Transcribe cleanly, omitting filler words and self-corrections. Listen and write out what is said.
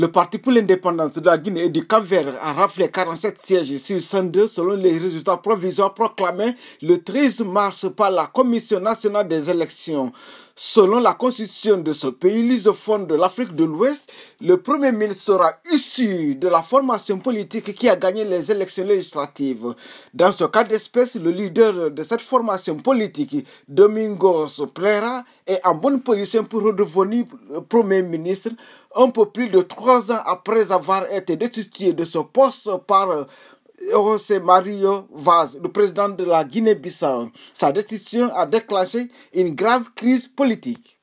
Le Parti pour l'indépendance de la Guinée et du Cap-Vert a raflé 47 sièges sur 102 selon les résultats provisoires proclamés le 13 mars par la Commission nationale des élections. Selon la constitution de ce pays lusophone de l'Afrique de l'Ouest, le Premier ministre sera issu de la formation politique qui a gagné les élections législatives. Dans ce cas d'espèce, le leader de cette formation politique, Domingos Pereira, est en bonne position pour redevenir Premier ministre un peu plus de 3 ans après avoir été destitué de ce poste par José Mario Vaz, le président de la Guinée-Bissau. Sa destitution a déclenché une grave crise politique.